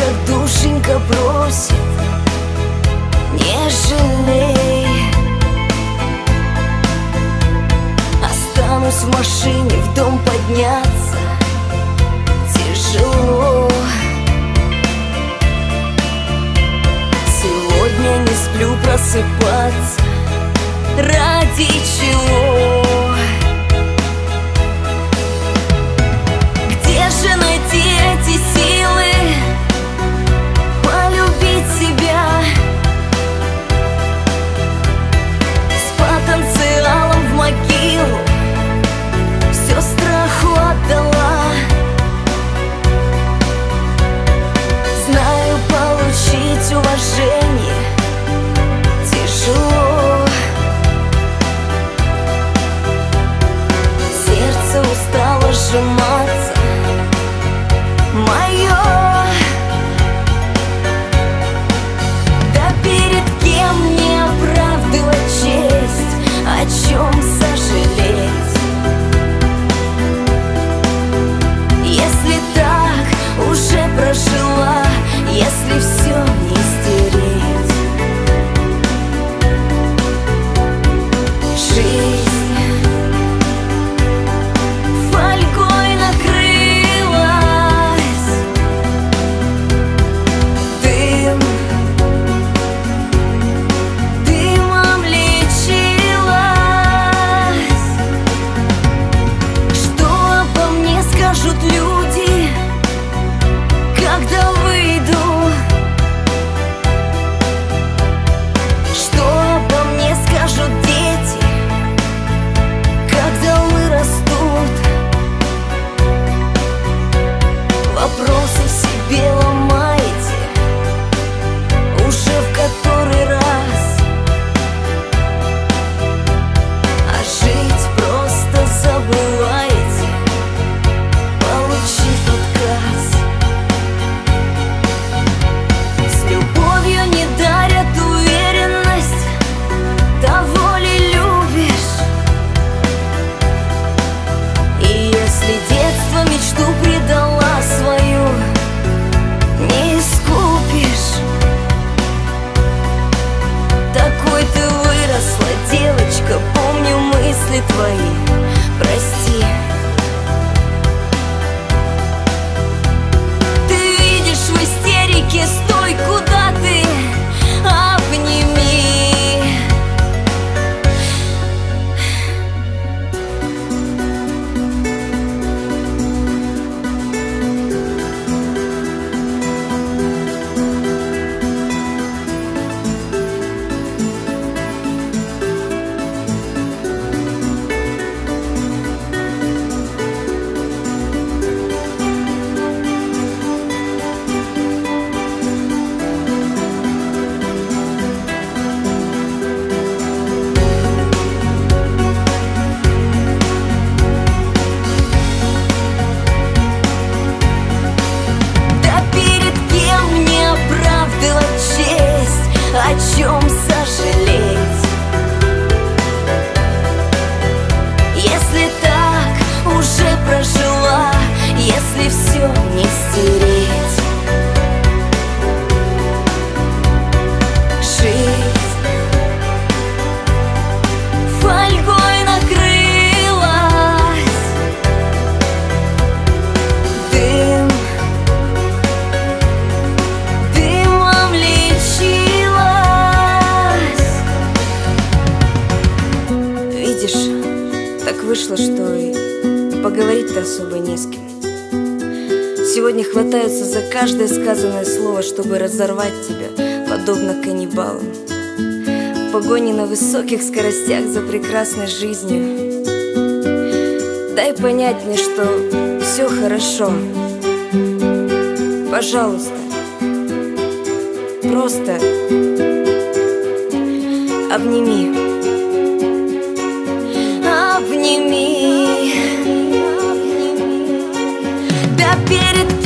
как душенька просит, не жалей. Останусь в машине, в дом подняться тяжело. Сегодня не сплю, просыпаться ради чего? Где же найти эти силы полюбить себя? С потенциалом в могилу все страху отдала. Знаю, получить уважение тяжело. Сердце устало сжиматься мое. Да перед кем мне оправдывать честь, о чем сожалеть? Если так уже прожила, если все не стереть. Жизнь фольгой накрылась, дымом лечилась. Что обо мне скажут люди, когда выйду? Что обо мне скажут дети, когда вырастут? Вопросы себе ломаете уже в который раз, а жить просто забываете, получив отказ. С любовью не дарят уверенность, того ли любишь? И если детство мечту предала свою, не искупишь. Такой ты выросла, девочка, помню мысли твои, прости. Ты видишь в истерике, стой, куда ты, обними. Да перед кем мне оправдывать честь, о чем сожалеть? Если так уже прожила, если все не стереть. Жизнь фольгой накрылась, дымом лечилась. Видишь, так вышло, что и поговорить-то особо не с кем. Сегодня хватаются за каждое сказанное слово, чтобы разорвать тебя, подобно каннибалам. В погоне на высоких скоростях за прекрасной жизнью. Дай понять мне, что все хорошо. Пожалуйста, просто обними. Обними. Да перед